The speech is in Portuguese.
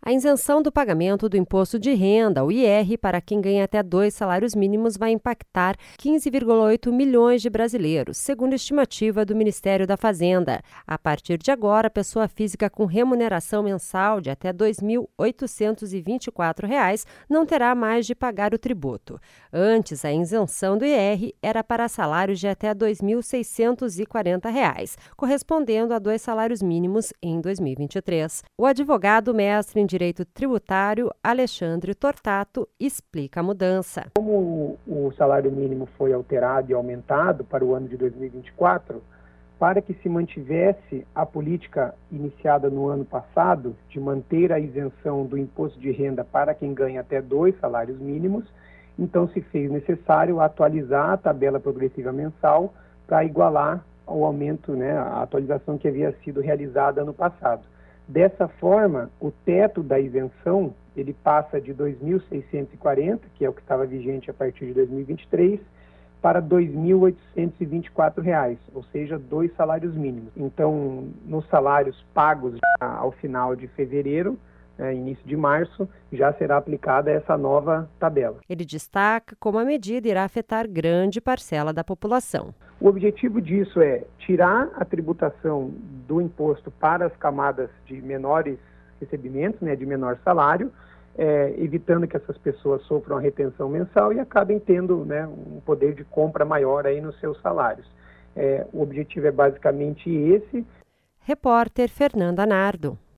A isenção do pagamento do imposto de renda, o IR, para quem ganha até 2 salários mínimos vai impactar 15,8 milhões de brasileiros, segundo a estimativa do Ministério da Fazenda. A partir de agora, a pessoa física com remuneração mensal de até R$ 2.824 não terá mais de pagar o tributo. Antes, a isenção do IR era para salários de até R$ 2.640, correspondendo a 2 salários mínimos em 2023. O advogado mestre em Direito Tributário, Alexandre Tortato, explica a mudança. Como o salário mínimo foi alterado e aumentado para o ano de 2024, para que se mantivesse a política iniciada no ano passado de manter a isenção do imposto de renda para quem ganha até 2 salários mínimos, então se fez necessário atualizar a tabela progressiva mensal para igualar ao aumento, a atualização que havia sido realizada ano passado. Dessa forma, o teto da isenção ele passa de R$ 2.640, que é o que estava vigente a partir de 2023, para R$ 2.824, ou seja, 2 salários mínimos. Então, nos salários pagos ao final de fevereiro, início de março, já será aplicada essa nova tabela. Ele destaca como a medida irá afetar grande parcela da população. O objetivo disso é tirar a tributação do imposto para as camadas de menores recebimentos, de menor salário, evitando que essas pessoas sofram a retenção mensal e acabem tendo um poder de compra maior aí nos seus salários. O objetivo é basicamente esse. Repórter Fernanda Nardo.